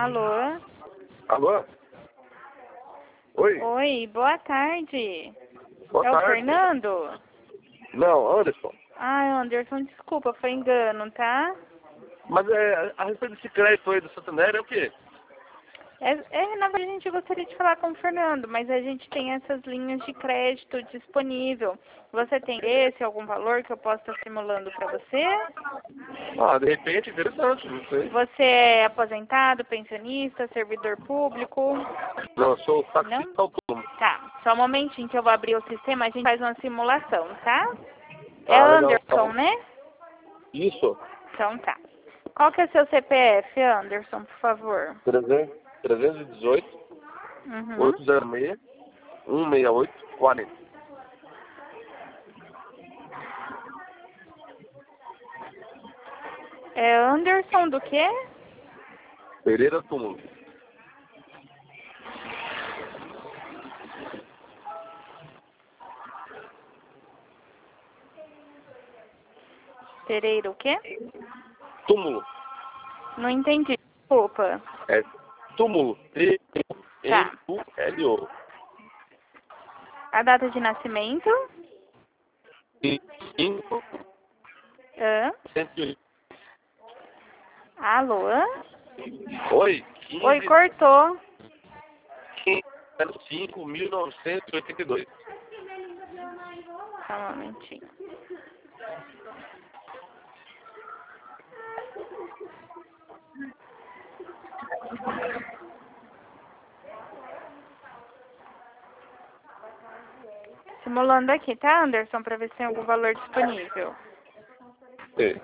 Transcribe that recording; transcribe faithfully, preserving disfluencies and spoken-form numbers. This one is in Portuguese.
Alô? Alô? Oi? Oi, boa tarde. Boa é tarde. o Fernando? Não, Anderson. Ai, Anderson, desculpa, foi engano, tá? Mas é, a respeito desse crédito aí do Santander é o quê? É, é, na verdade, a gente gostaria de falar com o Fernando, mas a gente tem essas linhas de crédito disponível. Você tem esse, algum valor que eu possa estar simulando para você? Ah, de repente, interessante, não sei. Você é aposentado, pensionista, servidor público? Não, eu sou taxista Não? autônomo. Tá, só um momentinho que eu vou abrir o sistema, a gente faz uma simulação, tá? É Ah, legal. Tá Anderson, bom. né? Isso. Então tá. Qual que é seu C P F, Anderson, por favor? trezentos, trezentos e dezoito, Uhum. oitocentos e seis, cento e sessenta e oito, quarenta. É Anderson do quê? Pereira Túmulo. Pereira o quê? Túmulo. Não entendi, desculpa. É túmulo. T Tá. M U L O. A data de nascimento? cinco, Hã? cento e oito. Alô? Oi, Oi, quinze, cortou. cinco, mil novecentos e oitenta e dois. Só um momentinho. Simulando aqui, tá, Anderson? Pra ver se tem algum valor disponível. Sim.